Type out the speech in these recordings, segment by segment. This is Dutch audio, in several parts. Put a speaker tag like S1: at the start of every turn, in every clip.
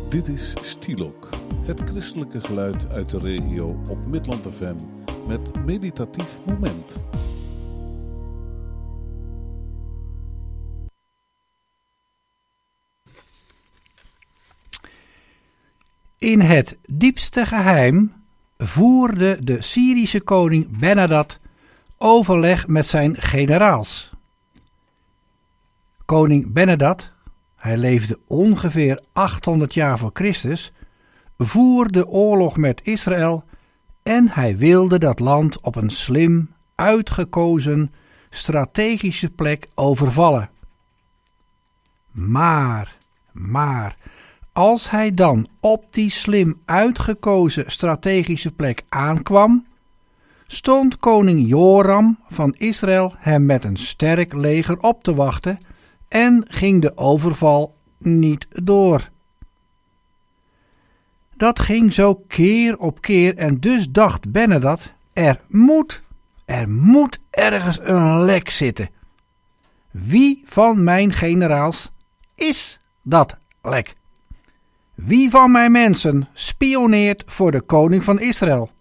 S1: Dit is Stielok, het christelijke geluid uit de regio op Midland FM met meditatief moment.
S2: In het diepste geheim voerde de Syrische koning Benhadad overleg met zijn generaals. Koning Benhadad, hij leefde ongeveer 800 jaar voor Christus, voerde oorlog met Israël en hij wilde dat land op een slim, uitgekozen, strategische plek overvallen. Maar, als hij dan op die slim uitgekozen strategische plek aankwam, stond koning Joram van Israël hem met een sterk leger op te wachten en ging de overval niet door. Dat ging zo keer op keer en dus dacht Benhadad, er moet ergens een lek zitten. Wie van mijn generaals is dat lek? Wie van mijn mensen spioneert voor de koning van Israël?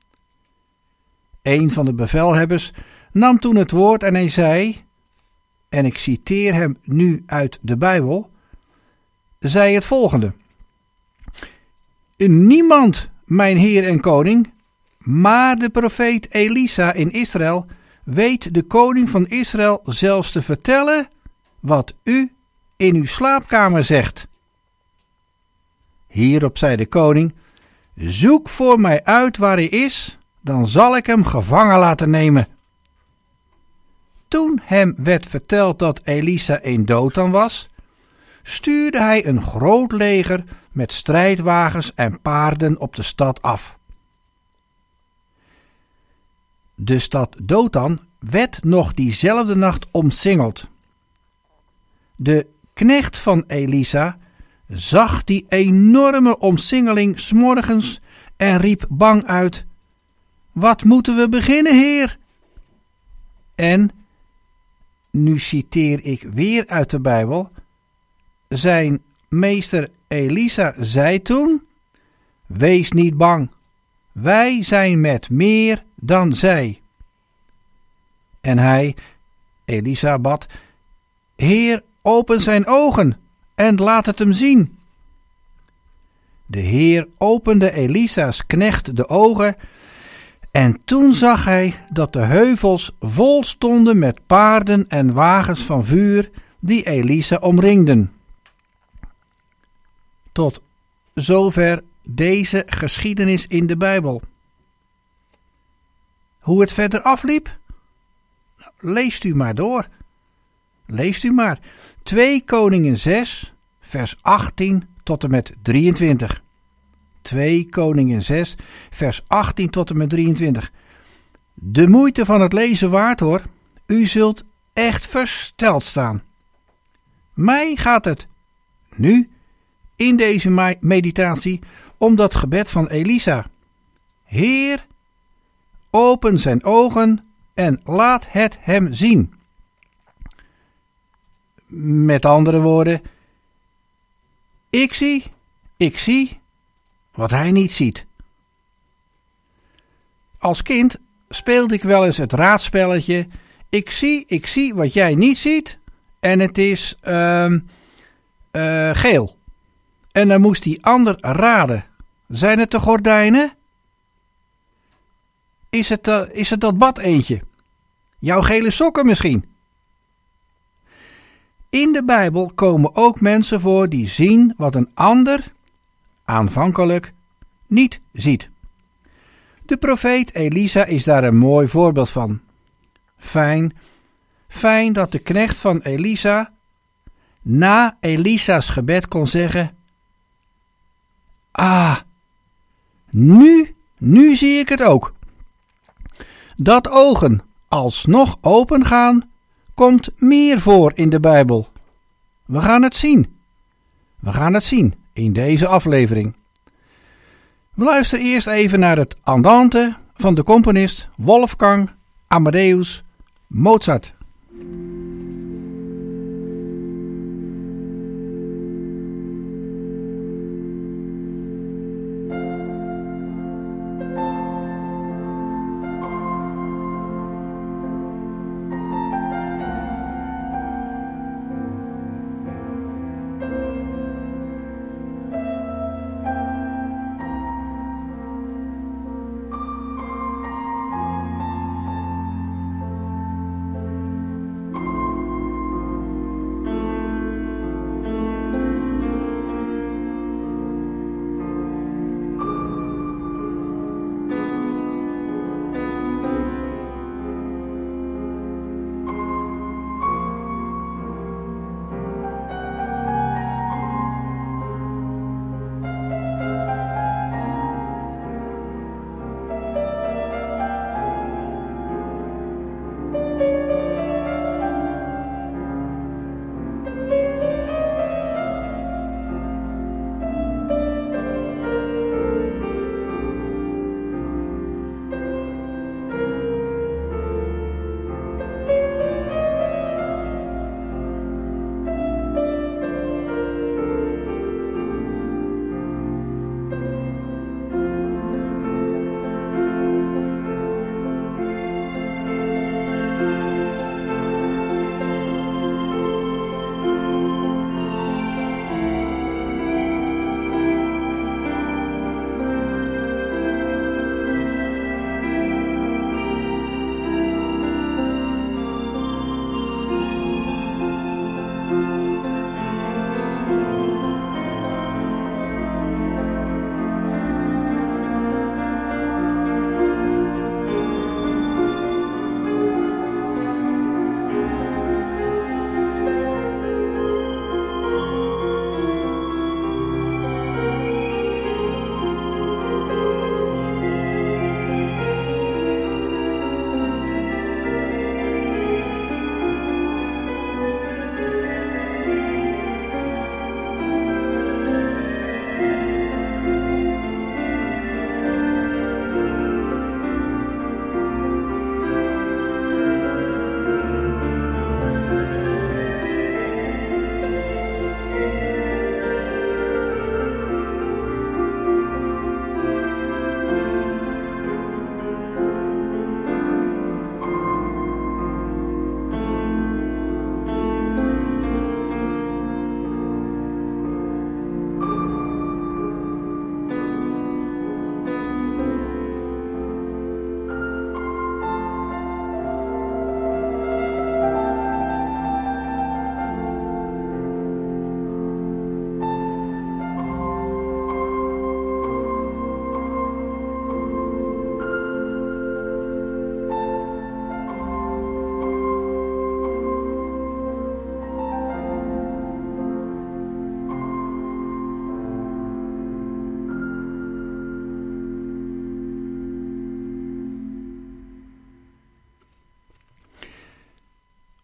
S2: Een van de bevelhebbers nam toen het woord en hij zei, en ik citeer hem nu uit de Bijbel, zei het volgende: niemand, mijn heer en koning, maar de profeet Elisa in Israël weet de koning van Israël zelfs te vertellen wat u in uw slaapkamer zegt. Hierop zei de koning, zoek voor mij uit waar hij is, dan zal ik hem gevangen laten nemen. Toen hem werd verteld dat Elisa in Dothan was, stuurde hij een groot leger met strijdwagens en paarden op de stad af. De stad Dothan werd nog diezelfde nacht omsingeld. De knecht van Elisa zag die enorme omsingeling 's morgens en riep bang uit, wat moeten we beginnen, heer? En, nu citeer ik weer uit de Bijbel, zijn meester Elisa zei toen, wees niet bang, wij zijn met meer dan zij. En hij, Elisa, bad, Heer, open zijn ogen en laat het hem zien. De Heer opende Elisa's knecht de ogen en toen zag hij dat de heuvels vol stonden met paarden en wagens van vuur die Elisa omringden. Tot zover deze geschiedenis in de Bijbel. Hoe het verder afliep? Leest u maar door. Leest u maar. 2 Koningen 6, vers 18 tot en met 23. 2 Koningen 6, vers 18 tot en met 23. De moeite van het lezen waard hoor. U zult echt versteld staan. Mij gaat het nu in deze meditatie om dat gebed van Elisa. Heer, open zijn ogen en laat het hem zien. Met andere woorden, ik zie wat hij niet ziet. Als kind speelde ik wel eens het raadspelletje, ik zie wat jij niet ziet en het is geel. En dan moest die ander raden. Zijn het de gordijnen? Is het dat bad eentje? Jouw gele sokken misschien? In de Bijbel komen ook mensen voor die zien wat een ander aanvankelijk niet ziet. De profeet Elisa is daar een mooi voorbeeld van. Fijn dat de knecht van Elisa na Elisa's gebed kon zeggen, nu zie ik het ook. Dat ogen alsnog open gaan, komt meer voor in de Bijbel. We gaan het zien in deze aflevering. We luisteren eerst even naar het Andante van de componist Wolfgang Amadeus Mozart.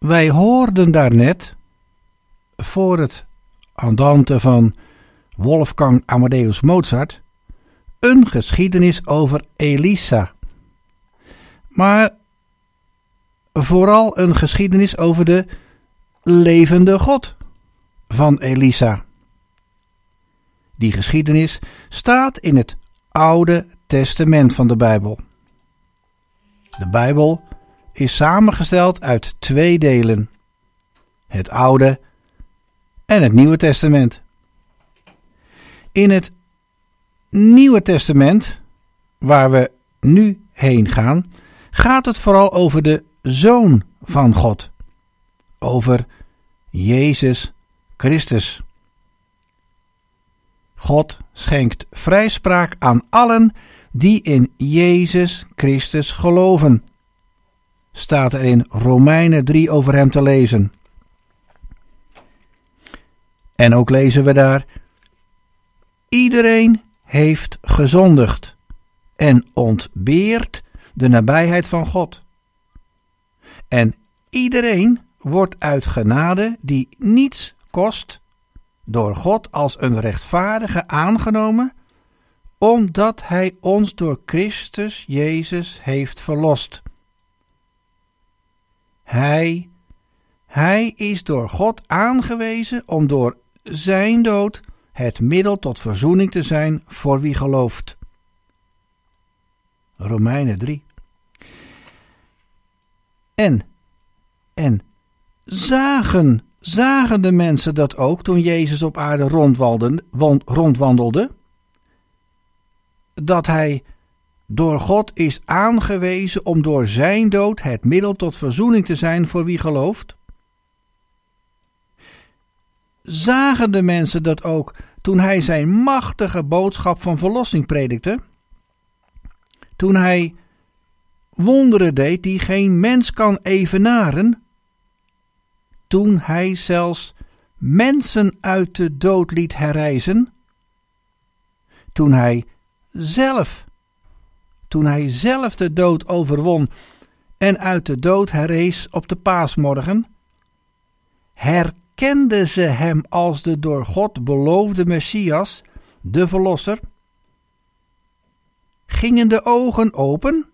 S2: Wij hoorden daarnet, voor het andante van Wolfgang Amadeus Mozart, een geschiedenis over Elisa. Maar vooral een geschiedenis over de levende God van Elisa. Die geschiedenis staat in het Oude Testament van de Bijbel. De Bijbel is samengesteld uit 2 delen: het Oude en het Nieuwe Testament. In het Nieuwe Testament, waar we nu heen gaan, gaat het vooral over de Zoon van God, over Jezus Christus. God schenkt vrijspraak aan allen die in Jezus Christus geloven. Staat er in Romeinen 3 over hem te lezen. En ook lezen we daar: iedereen heeft gezondigd en ontbeert de nabijheid van God. En iedereen wordt uit genade die niets kost door God als een rechtvaardige aangenomen, omdat hij ons door Christus Jezus heeft verlost. Hij is door God aangewezen om door zijn dood het middel tot verzoening te zijn voor wie gelooft. Romeinen 3. En zagen de mensen dat ook toen Jezus op aarde rondwandelde? Dat hij door God is aangewezen om door zijn dood het middel tot verzoening te zijn voor wie gelooft? Zagen de mensen dat ook toen hij zijn machtige boodschap van verlossing predikte? Toen hij wonderen deed die geen mens kan evenaren? Toen hij zelfs mensen uit de dood liet herrijzen? Toen hij zelf de dood overwon en uit de dood herrees op de paasmorgen? Herkenden ze hem als de door God beloofde Messias, de Verlosser? Gingen de ogen open?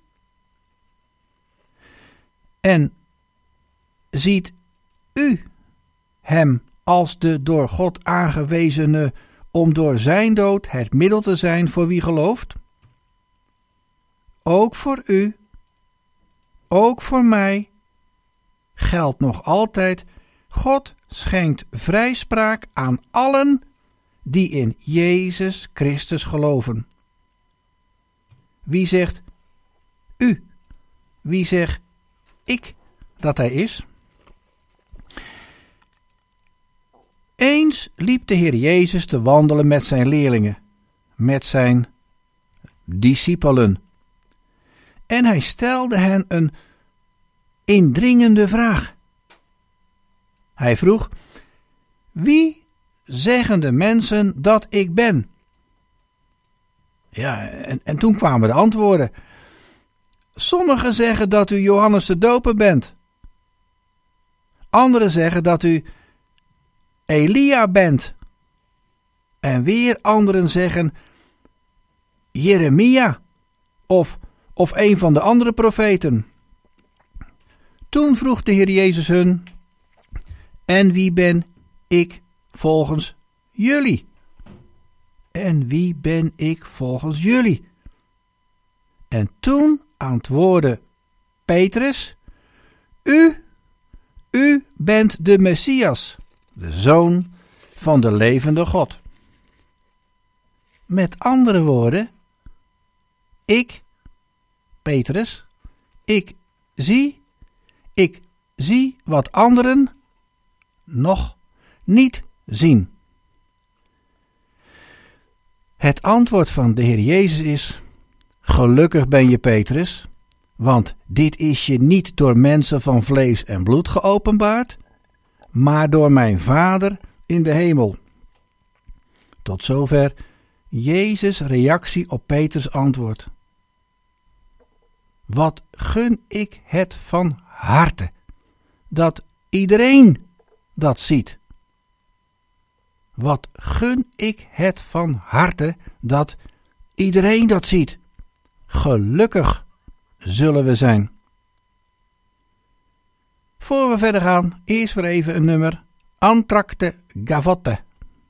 S2: En ziet u hem als de door God aangewezene om door zijn dood het middel te zijn voor wie gelooft? Ook voor u, ook voor mij, geldt nog altijd: God schenkt vrijspraak aan allen die in Jezus Christus geloven. Wie zegt u? Wie zeg ik dat hij is? Eens liep de Heer Jezus te wandelen met zijn leerlingen, met zijn discipelen. En hij stelde hen een indringende vraag. Hij vroeg: wie zeggen de mensen dat ik ben? Ja, en toen kwamen de antwoorden. Sommigen zeggen dat u Johannes de Doper bent. Anderen zeggen dat u Elia bent. En weer anderen zeggen Jeremia of een van de andere profeten. Toen vroeg de Heer Jezus hun: en wie ben ik volgens jullie? En wie ben ik volgens jullie? En toen antwoordde Petrus: U bent de Messias, de Zoon van de levende God. Met andere woorden, ik, Petrus, ik zie wat anderen nog niet zien. Het antwoord van de Heer Jezus is: gelukkig ben je, Petrus, want dit is je niet door mensen van vlees en bloed geopenbaard, maar door mijn Vader in de hemel. Tot zover Jezus' reactie op Peters antwoord. Wat gun ik het van harte dat iedereen dat ziet. Wat gun ik het van harte dat iedereen dat ziet. Gelukkig zullen we zijn. Voor we verder gaan, eerst weer even een nummer. Antracte Gavotte.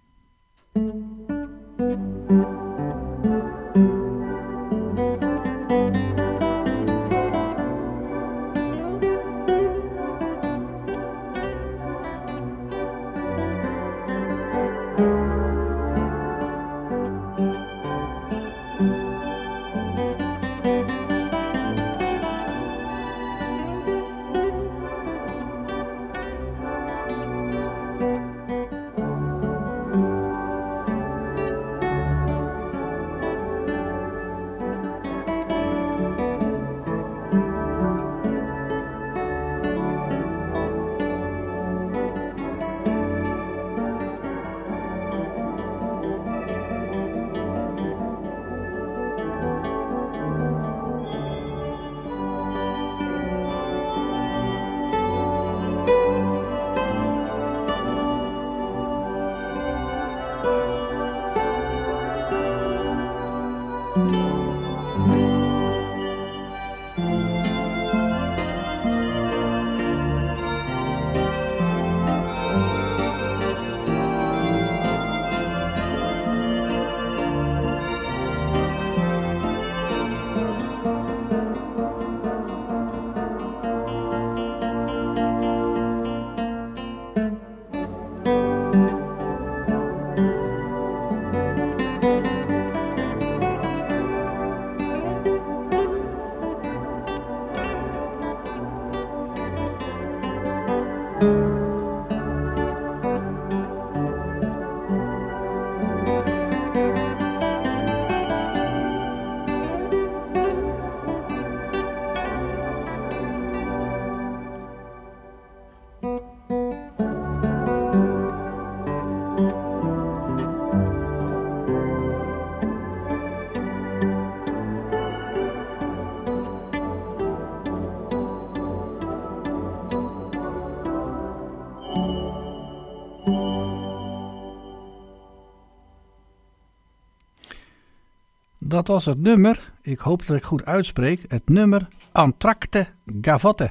S2: Dat was het nummer, ik hoop dat ik goed uitspreek, het nummer Antracte Gavotte.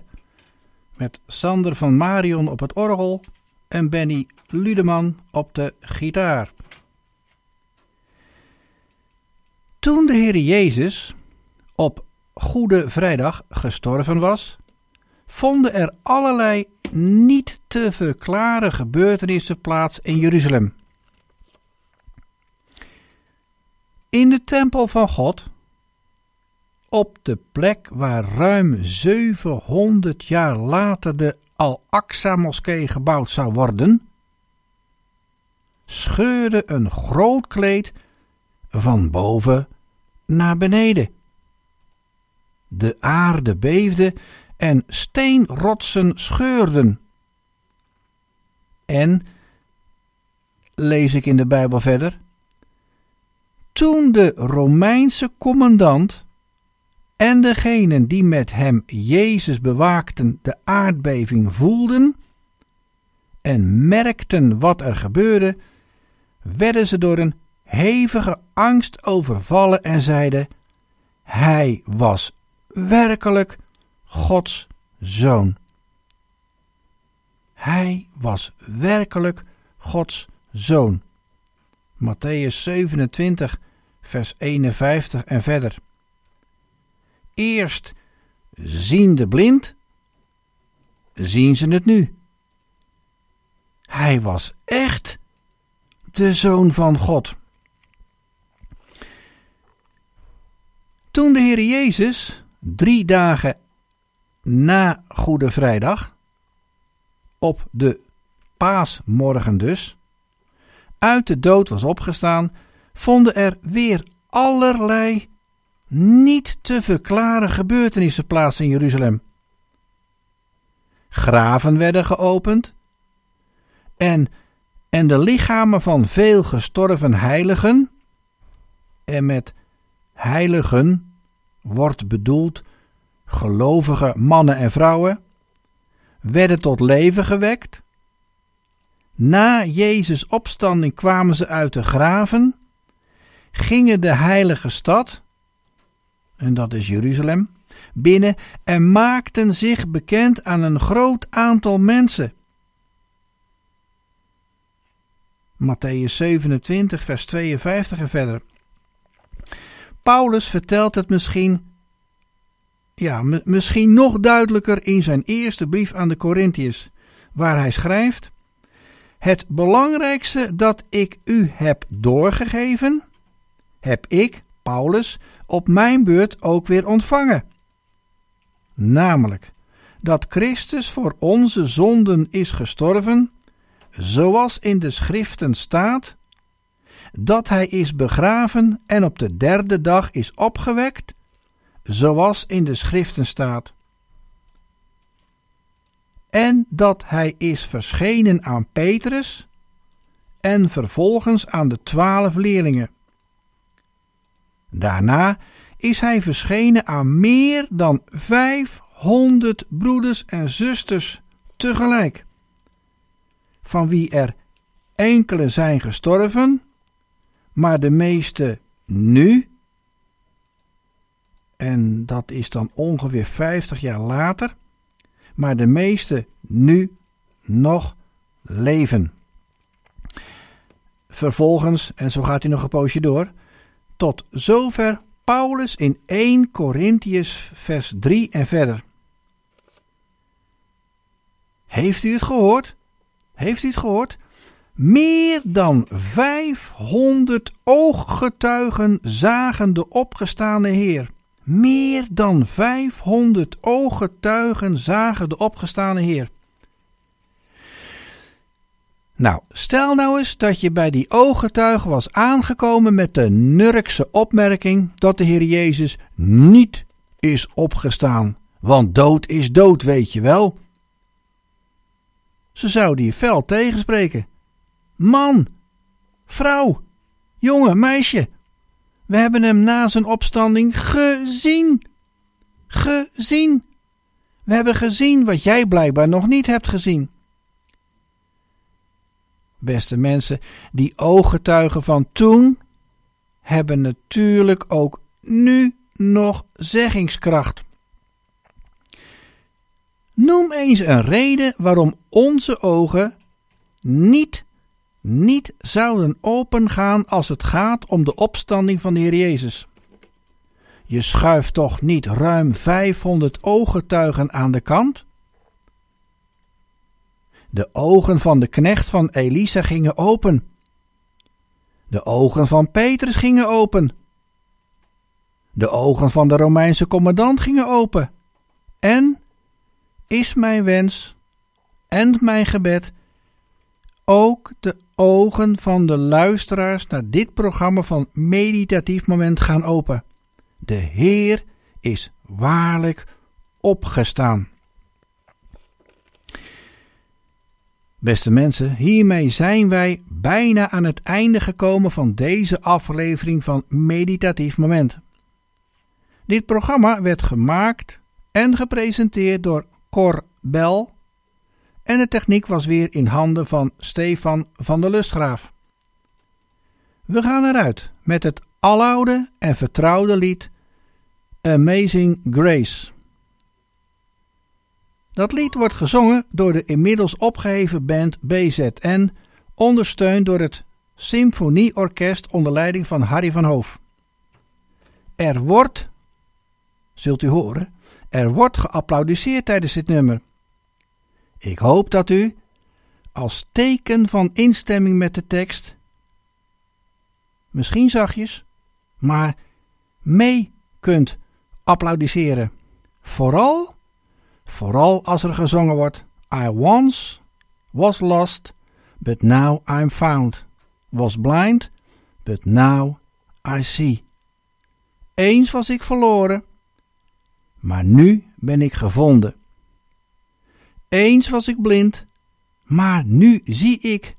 S2: Met Sander van Marion op het orgel en Benny Ludeman op de gitaar. Toen de Heer Jezus op Goede Vrijdag gestorven was, vonden er allerlei niet te verklaren gebeurtenissen plaats in Jeruzalem. In de tempel van God, op de plek waar ruim 700 jaar later de Al-Aqsa-moskee gebouwd zou worden, scheurde een groot kleed van boven naar beneden. De aarde beefde en steenrotsen scheurden. En, lees ik in de Bijbel verder, toen de Romeinse commandant en degenen die met hem Jezus bewaakten de aardbeving voelden en merkten wat er gebeurde, werden ze door een hevige angst overvallen en zeiden: hij was werkelijk Gods zoon. Hij was werkelijk Gods zoon. Mattheüs 27, vers 51 en verder. Eerst ziende blind, zien ze het nu. Hij was echt de Zoon van God. Toen de Heer Jezus 3 dagen na Goede Vrijdag, op de paasmorgen dus, uit de dood was opgestaan, vonden er weer allerlei niet te verklaren gebeurtenissen plaats in Jeruzalem. Graven werden geopend en de lichamen van veel gestorven heiligen, en met heiligen wordt bedoeld gelovige mannen en vrouwen, werden tot leven gewekt. Na Jezus' opstanding kwamen ze uit de graven, gingen de heilige stad, en dat is Jeruzalem, binnen en maakten zich bekend aan een groot aantal mensen. Mattheüs 27, vers 52 en verder. Paulus vertelt het misschien nog duidelijker in zijn eerste brief aan de Korintiërs, waar hij schrijft: het belangrijkste dat ik u heb doorgegeven, heb ik, Paulus, op mijn beurt ook weer ontvangen. Namelijk, dat Christus voor onze zonden is gestorven, zoals in de schriften staat, dat hij is begraven en op de derde dag is opgewekt, zoals in de schriften staat. En dat hij is verschenen aan Petrus en vervolgens aan de 12 leerlingen. Daarna is hij verschenen aan meer dan 500 broeders en zusters tegelijk, van wie er enkele zijn gestorven, maar de meeste nu, en dat is dan ongeveer 50 jaar later, maar de meeste nu nog leven. Vervolgens, en zo gaat hij nog een poosje door, tot zover Paulus in 1 Korintiërs vers 3 en verder. Heeft u het gehoord? Heeft u het gehoord? Meer dan 500 ooggetuigen zagen de opgestane Heer. Meer dan 500 ooggetuigen zagen de opgestane Heer. Nou, stel nou eens dat je bij die ooggetuigen was aangekomen met de nurkse opmerking dat de Heer Jezus niet is opgestaan. Want dood is dood, weet je wel. Ze zouden je fel tegenspreken. Man, vrouw, jongen, meisje, we hebben hem na zijn opstanding gezien. Gezien. We hebben gezien wat jij blijkbaar nog niet hebt gezien. Beste mensen, die ooggetuigen van toen hebben natuurlijk ook nu nog zeggingskracht. Noem eens een reden waarom onze ogen niet zouden opengaan als het gaat om de opstanding van de Heer Jezus. Je schuift toch niet ruim 500 ooggetuigen aan de kant? De ogen van de knecht van Elisa gingen open. De ogen van Petrus gingen open. De ogen van de Romeinse commandant gingen open. En is mijn wens en mijn gebed ook de ogen van de luisteraars naar dit programma van Meditatief Moment gaan open. De Heer is waarlijk opgestaan. Beste mensen, hiermee zijn wij bijna aan het einde gekomen van deze aflevering van Meditatief Moment. Dit programma werd gemaakt en gepresenteerd door Cor Bel en de techniek was weer in handen van Stefan van der Lustgraaf. We gaan eruit met het aloude en vertrouwde lied Amazing Grace. Dat lied wordt gezongen door de inmiddels opgeheven band BZN, ondersteund door het Symfonieorkest onder leiding van Harry van Hoof. Er wordt, zult u horen, er wordt geapplaudiseerd tijdens dit nummer. Ik hoop dat u, als teken van instemming met de tekst, misschien zachtjes, maar mee kunt applaudisseren. Vooral als er gezongen wordt: I once was lost, but now I'm found. Was blind, but now I see. Eens was ik verloren, maar nu ben ik gevonden. Eens was ik blind, maar nu zie ik.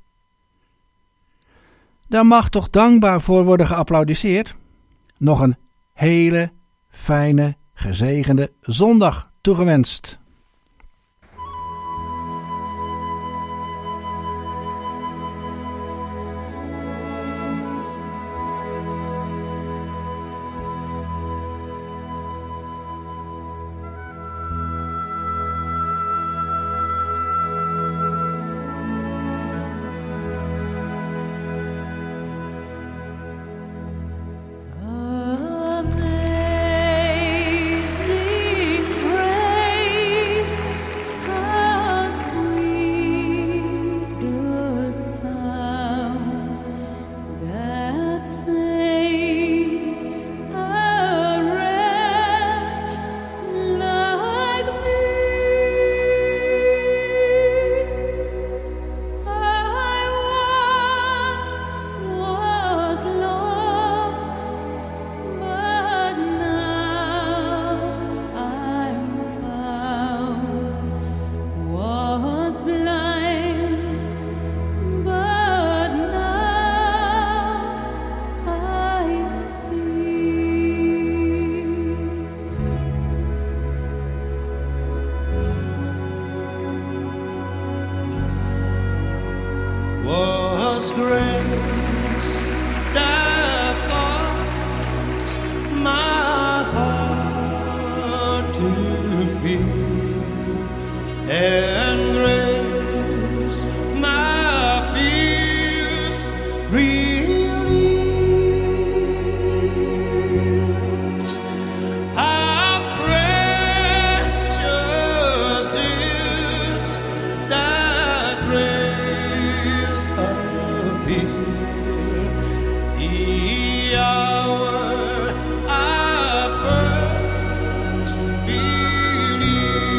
S2: Daar mag toch dankbaar voor worden geapplaudiseerd. Nog een hele fijne, gezegende zondag toegewenst.
S3: the hour I first believed.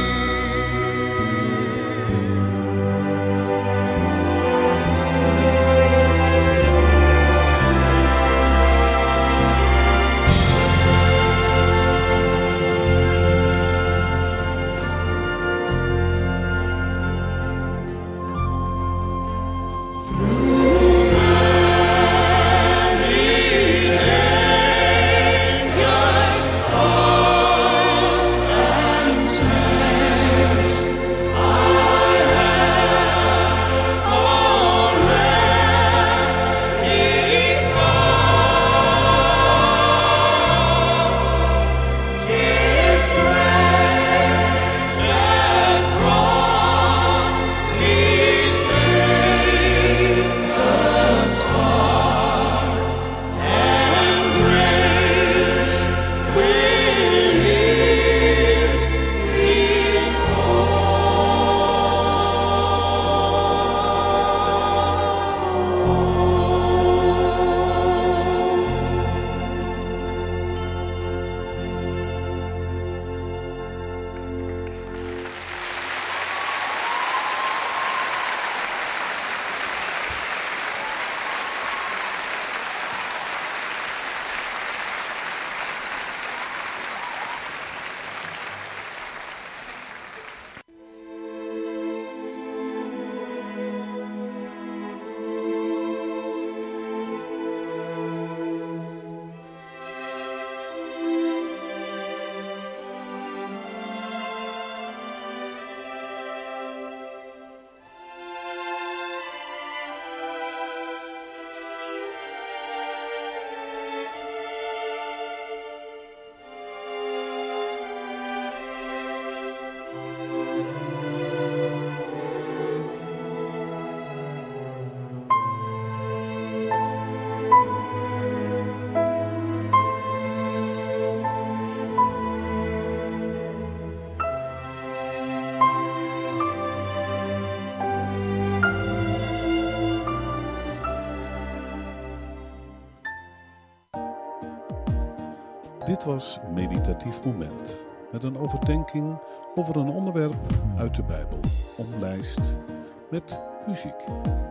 S1: Dit was Meditatief Moment, met een overdenking over een onderwerp uit de Bijbel, omlijst met muziek.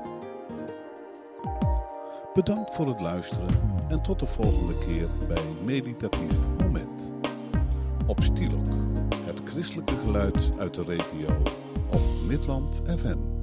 S1: Bedankt voor het luisteren en tot de volgende keer bij Meditatief Moment. Op Stilok, het christelijke geluid uit de regio, op Midland FM.